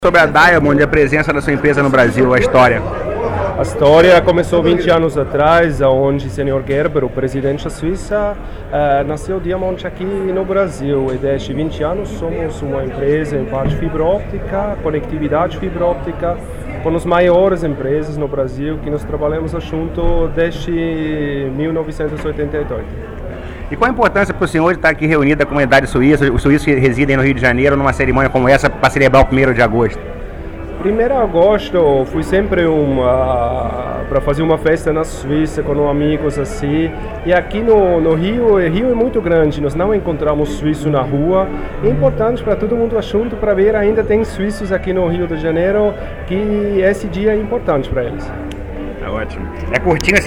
Sobre a Diamond e a presença da sua empresa no Brasil, a história. A história começou 20 anos atrás, onde o Sr. Gerber, o presidente da Suíça, nasceu Diamond aqui no Brasil. E desde 20 anos somos uma empresa em parte fibra óptica, conectividade fibra óptica, com as maiores empresas no Brasil que nós trabalhamos junto desde 1988. E qual a importância para o senhor estar aqui reunido a comunidade suíça, os suíços que residem no Rio de Janeiro, numa cerimônia como essa, para celebrar o 1º de agosto? 1º de agosto foi sempre para fazer uma festa na Suíça com amigos assim. E aqui no Rio, o Rio é muito grande, nós não encontramos suíços na rua. É importante para todo mundo junto para ver ainda tem suíços aqui no Rio de Janeiro, que esse dia é importante para eles. É ótimo. É curtinho assim.